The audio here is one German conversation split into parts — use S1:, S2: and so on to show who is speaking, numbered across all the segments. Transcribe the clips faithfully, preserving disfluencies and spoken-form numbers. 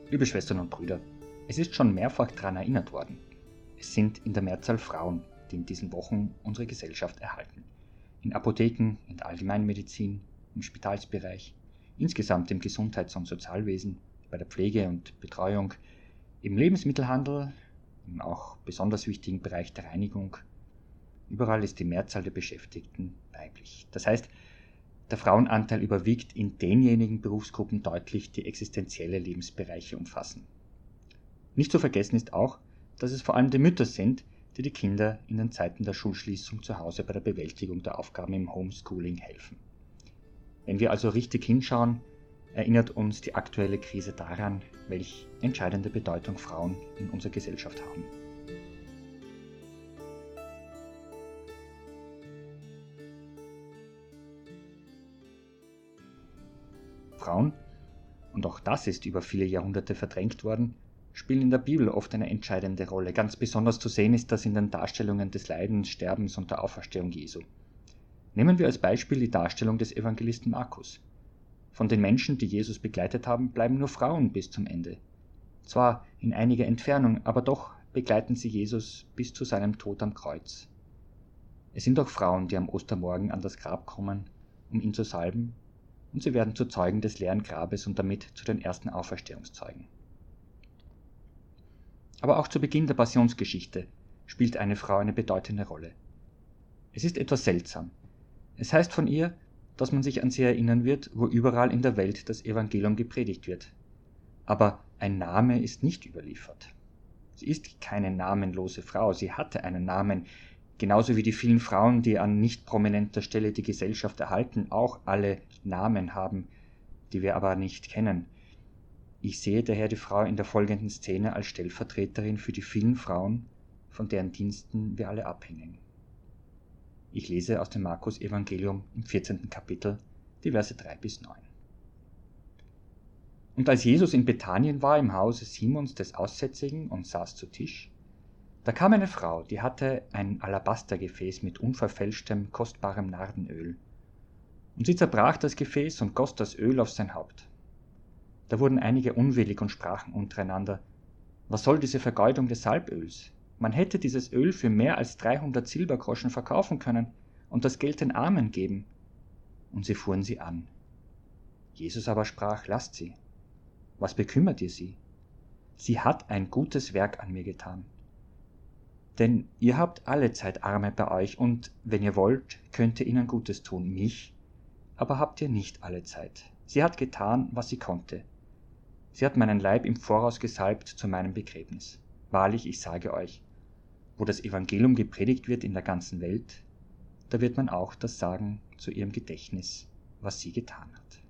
S1: Liebe Schwestern und Brüder, es ist schon mehrfach daran erinnert worden. Es sind in der Mehrzahl Frauen, die in diesen Wochen unsere Gesellschaft erhalten. In Apotheken, in der Allgemeinmedizin, im Spitalsbereich, insgesamt im Gesundheits- und Sozialwesen, bei der Pflege und Betreuung, im Lebensmittelhandel, im auch besonders wichtigen Bereich der Reinigung. Überall ist die Mehrzahl der Beschäftigten weiblich. Das heißt, der Frauenanteil überwiegt in denjenigen Berufsgruppen deutlich, die existenzielle Lebensbereiche umfassen. Nicht zu vergessen ist auch, dass es vor allem die Mütter sind, die die Kinder in den Zeiten der Schulschließung zu Hause bei der Bewältigung der Aufgaben im Homeschooling helfen. Wenn wir also richtig hinschauen, erinnert uns die aktuelle Krise daran, welch entscheidende Bedeutung Frauen in unserer Gesellschaft haben. Frauen, und auch das ist über viele Jahrhunderte verdrängt worden, spielen in der Bibel oft eine entscheidende Rolle. Ganz besonders zu sehen ist das in den Darstellungen des Leidens, Sterbens und der Auferstehung Jesu. Nehmen wir als Beispiel die Darstellung des Evangelisten Markus. Von den Menschen, die Jesus begleitet haben, bleiben nur Frauen bis zum Ende. Zwar in einiger Entfernung, aber doch begleiten sie Jesus bis zu seinem Tod am Kreuz. Es sind auch Frauen, die am Ostermorgen an das Grab kommen, um ihn zu salben, und sie werden zu Zeugen des leeren Grabes und damit zu den ersten Auferstehungszeugen. Aber auch zu Beginn der Passionsgeschichte spielt eine Frau eine bedeutende Rolle. Es ist etwas seltsam. Es heißt von ihr, dass man sich an sie erinnern wird, wo überall in der Welt das Evangelium gepredigt wird. Aber ein Name ist nicht überliefert. Sie ist keine namenlose Frau, sie hatte einen Namen, genauso wie die vielen Frauen, die an nicht prominenter Stelle die Gesellschaft erhalten, auch alle Namen haben, die wir aber nicht kennen. Ich sehe daher die Frau in der folgenden Szene als Stellvertreterin für die vielen Frauen, von deren Diensten wir alle abhängen. Ich lese aus dem Markus-Evangelium im vierzehnten Kapitel, die Verse drei bis neun. Und als Jesus in Bethanien war, im Hause Simons des Aussätzigen, und saß zu Tisch, da kam eine Frau, die hatte ein Alabastergefäß mit unverfälschtem, kostbarem Nardenöl. Und sie zerbrach das Gefäß und goss das Öl auf sein Haupt. Da wurden einige unwillig und sprachen untereinander: Was soll diese Vergeudung des Salböls? Man hätte dieses Öl für mehr als dreihundert Silbergroschen verkaufen können und das Geld den Armen geben. Und sie fuhren sie an. Jesus aber sprach: Lasst sie. Was bekümmert ihr sie? Sie hat ein gutes Werk an mir getan. Denn ihr habt alle Zeit Arme bei euch, und wenn ihr wollt, könnt ihr ihnen Gutes tun, mich aber habt ihr nicht alle Zeit. Sie hat getan, was sie konnte. Sie hat meinen Leib im Voraus gesalbt zu meinem Begräbnis. Wahrlich, ich sage euch, wo das Evangelium gepredigt wird in der ganzen Welt, da wird man auch das sagen zu ihrem Gedächtnis, was sie getan hat.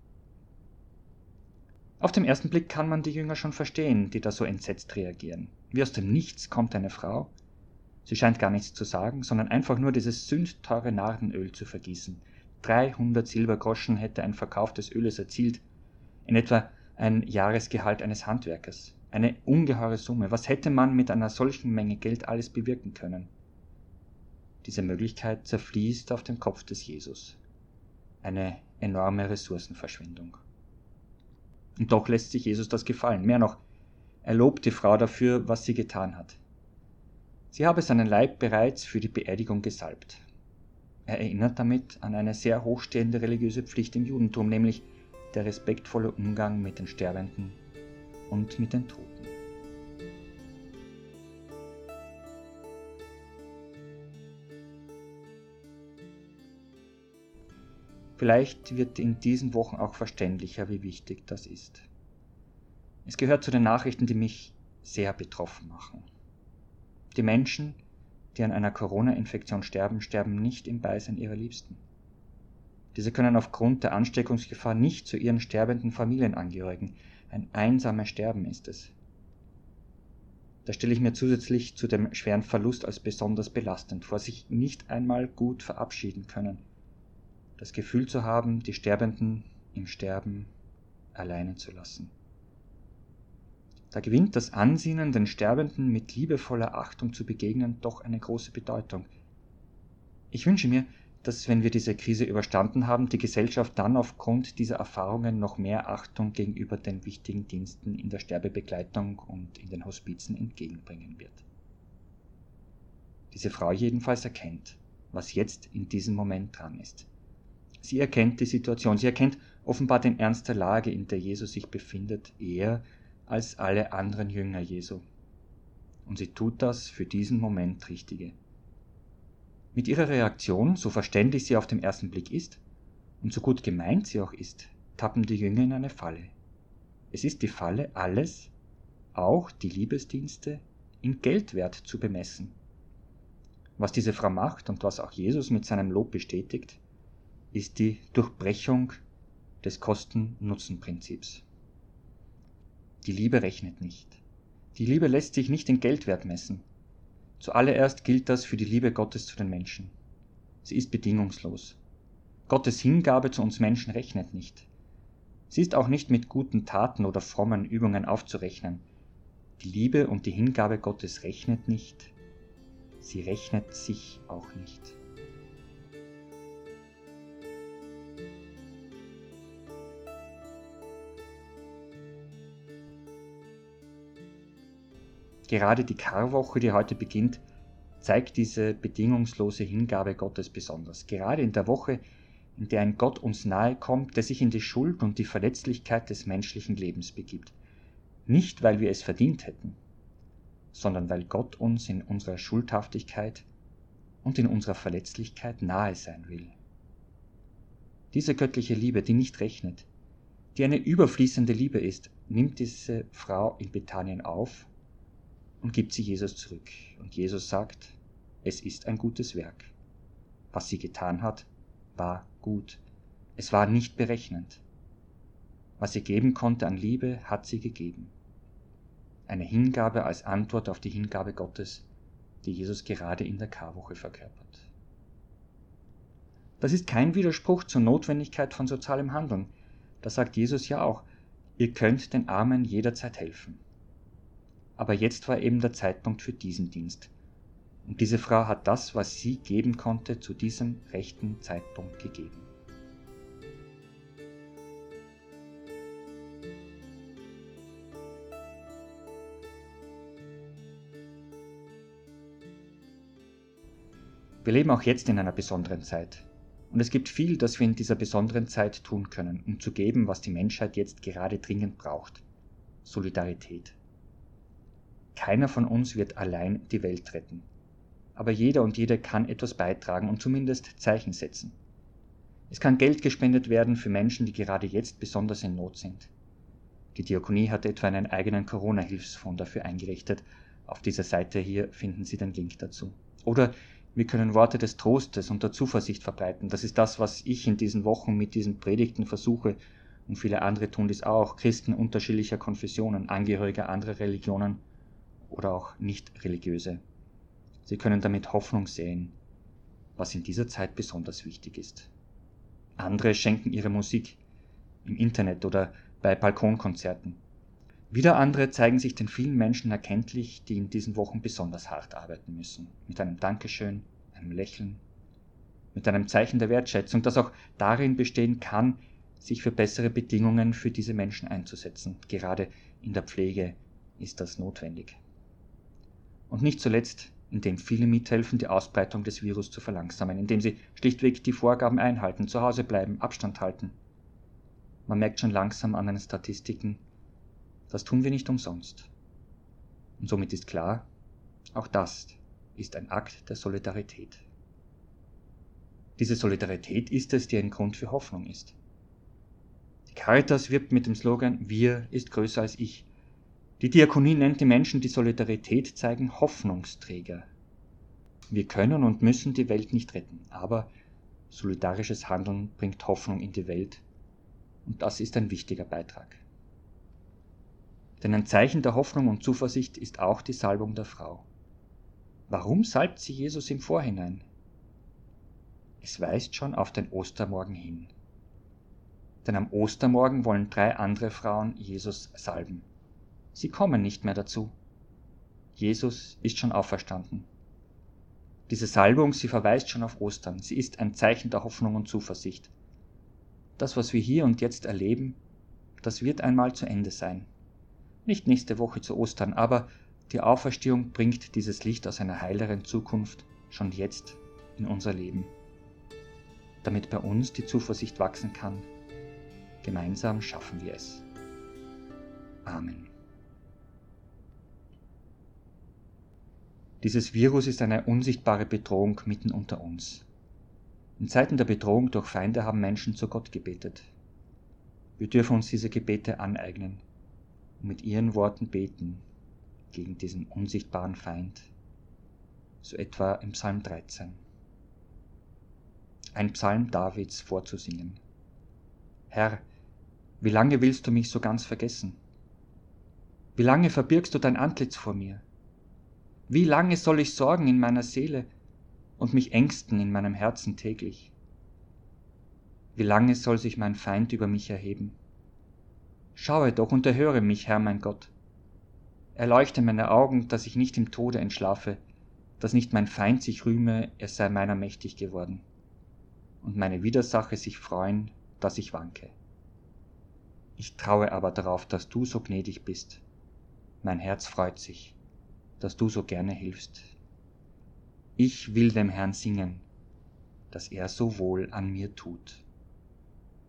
S1: Auf den ersten Blick kann man die Jünger schon verstehen, die da so entsetzt reagieren. Wie aus dem Nichts kommt eine Frau. Sie scheint gar nichts zu sagen, sondern einfach nur dieses sündteure Nardenöl zu vergießen. dreihundert Silbergroschen hätte ein Verkauf des Öles erzielt, in etwa ein Jahresgehalt eines Handwerkers. Eine ungeheure Summe. Was hätte man mit einer solchen Menge Geld alles bewirken können? Diese Möglichkeit zerfließt auf dem Kopf des Jesus. Eine enorme Ressourcenverschwendung. Und doch lässt sich Jesus das gefallen. Mehr noch, er lobt die Frau dafür, was sie getan hat. Sie habe seinen Leib bereits für die Beerdigung gesalbt. Er erinnert damit an eine sehr hochstehende religiöse Pflicht im Judentum, nämlich der respektvolle Umgang mit den Sterbenden und mit den Toten. Vielleicht wird in diesen Wochen auch verständlicher, wie wichtig das ist. Es gehört zu den Nachrichten, die mich sehr betroffen machen. Die Menschen, die an einer Corona-Infektion sterben, sterben nicht im Beisein ihrer Liebsten. Diese können aufgrund der Ansteckungsgefahr nicht zu ihren sterbenden Familienangehörigen. Ein einsames Sterben ist es. Da stelle ich mir zusätzlich zu dem schweren Verlust als besonders belastend vor, sich nicht einmal gut verabschieden können. Das Gefühl zu haben, die Sterbenden im Sterben alleine zu lassen. Da gewinnt das Ansinnen, den Sterbenden mit liebevoller Achtung zu begegnen, doch eine große Bedeutung. Ich wünsche mir, dass, wenn wir diese Krise überstanden haben, die Gesellschaft dann aufgrund dieser Erfahrungen noch mehr Achtung gegenüber den wichtigen Diensten in der Sterbebegleitung und in den Hospizen entgegenbringen wird. Diese Frau jedenfalls erkennt, was jetzt in diesem Moment dran ist. Sie erkennt die Situation, sie erkennt offenbar den Ernst der Lage, in der Jesus sich befindet, eher als alle anderen Jünger Jesu. Und sie tut das für diesen Moment Richtige. Mit ihrer Reaktion, so verständlich sie auf den ersten Blick ist und so gut gemeint sie auch ist, tappen die Jünger in eine Falle. Es ist die Falle, alles, auch die Liebesdienste, in Geldwert zu bemessen. Was diese Frau macht und was auch Jesus mit seinem Lob bestätigt, ist die Durchbrechung des Kosten-Nutzen-Prinzips. Die Liebe rechnet nicht. Die Liebe lässt sich nicht in Geldwert messen. Zuallererst gilt das für die Liebe Gottes zu den Menschen. Sie ist bedingungslos. Gottes Hingabe zu uns Menschen rechnet nicht. Sie ist auch nicht mit guten Taten oder frommen Übungen aufzurechnen. Die Liebe und die Hingabe Gottes rechnet nicht. Sie rechnet sich auch nicht. Gerade die Karwoche, die heute beginnt, zeigt diese bedingungslose Hingabe Gottes besonders. Gerade in der Woche, in der ein Gott uns nahe kommt, der sich in die Schuld und die Verletzlichkeit des menschlichen Lebens begibt. Nicht, weil wir es verdient hätten, sondern weil Gott uns in unserer Schuldhaftigkeit und in unserer Verletzlichkeit nahe sein will. Diese göttliche Liebe, die nicht rechnet, die eine überfließende Liebe ist, nimmt diese Frau in Bethanien auf und gibt sie Jesus zurück. Und Jesus sagt, es ist ein gutes Werk. Was sie getan hat, war gut. Es war nicht berechnend. Was sie geben konnte an Liebe, hat sie gegeben. Eine Hingabe als Antwort auf die Hingabe Gottes, die Jesus gerade in der Karwoche verkörpert. Das ist kein Widerspruch zur Notwendigkeit von sozialem Handeln. Das sagt Jesus ja auch. Ihr könnt den Armen jederzeit helfen. Aber jetzt war eben der Zeitpunkt für diesen Dienst. Und diese Frau hat das, was sie geben konnte, zu diesem rechten Zeitpunkt gegeben. Wir leben auch jetzt in einer besonderen Zeit. Und es gibt viel, das wir in dieser besonderen Zeit tun können, um zu geben, was die Menschheit jetzt gerade dringend braucht. Solidarität. Keiner von uns wird allein die Welt retten. Aber jeder und jede kann etwas beitragen und zumindest Zeichen setzen. Es kann Geld gespendet werden für Menschen, die gerade jetzt besonders in Not sind. Die Diakonie hat etwa einen eigenen Corona-Hilfsfonds dafür eingerichtet. Auf dieser Seite hier finden Sie den Link dazu. Oder wir können Worte des Trostes und der Zuversicht verbreiten. Das ist das, was ich in diesen Wochen mit diesen Predigten versuche, und viele andere tun dies auch. Christen unterschiedlicher Konfessionen, Angehörige anderer Religionen oder auch nicht religiöse. Sie können damit Hoffnung säen, was in dieser Zeit besonders wichtig ist. Andere schenken ihre Musik im Internet oder bei Balkonkonzerten. Wieder andere zeigen sich den vielen Menschen erkenntlich, die in diesen Wochen besonders hart arbeiten müssen. Mit einem Dankeschön, einem Lächeln, mit einem Zeichen der Wertschätzung, das auch darin bestehen kann, sich für bessere Bedingungen für diese Menschen einzusetzen. Gerade in der Pflege ist das notwendig. Und nicht zuletzt, indem viele mithelfen, die Ausbreitung des Virus zu verlangsamen, indem sie schlichtweg die Vorgaben einhalten, zu Hause bleiben, Abstand halten. Man merkt schon langsam an den Statistiken, das tun wir nicht umsonst. Und somit ist klar, auch das ist ein Akt der Solidarität. Diese Solidarität ist es, die ein Grund für Hoffnung ist. Die Caritas wirbt mit dem Slogan „Wir ist größer als ich“. Die Diakonie nennt die Menschen, die Solidarität zeigen, Hoffnungsträger. Wir können und müssen die Welt nicht retten, aber solidarisches Handeln bringt Hoffnung in die Welt und das ist ein wichtiger Beitrag. Denn ein Zeichen der Hoffnung und Zuversicht ist auch die Salbung der Frau. Warum salbt sie Jesus im Vorhinein? Es weist schon auf den Ostermorgen hin. Denn am Ostermorgen wollen drei andere Frauen Jesus salben. Sie kommen nicht mehr dazu. Jesus ist schon auferstanden. Diese Salbung, sie verweist schon auf Ostern. Sie ist ein Zeichen der Hoffnung und Zuversicht. Das, was wir hier und jetzt erleben, das wird einmal zu Ende sein. Nicht nächste Woche zu Ostern, aber die Auferstehung bringt dieses Licht aus einer heileren Zukunft schon jetzt in unser Leben. Damit bei uns die Zuversicht wachsen kann, gemeinsam schaffen wir es. Amen. Dieses Virus ist eine unsichtbare Bedrohung mitten unter uns. In Zeiten der Bedrohung durch Feinde haben Menschen zu Gott gebetet. Wir dürfen uns diese Gebete aneignen und mit ihren Worten beten gegen diesen unsichtbaren Feind, so etwa im Psalm dreizehn. Ein Psalm Davids vorzusingen. Herr, wie lange willst du mich so ganz vergessen? Wie lange verbirgst du dein Antlitz vor mir? Wie lange soll ich sorgen in meiner Seele und mich ängsten in meinem Herzen täglich? Wie lange soll sich mein Feind über mich erheben? Schaue doch und erhöre mich, Herr mein Gott. Erleuchte meine Augen, dass ich nicht im Tode entschlafe, dass nicht mein Feind sich rühme, er sei meiner mächtig geworden, und meine Widersacher sich freuen, dass ich wanke. Ich traue aber darauf, dass du so gnädig bist. Mein Herz freut sich, dass du so gerne hilfst. Ich will dem Herrn singen, dass er so wohl an mir tut.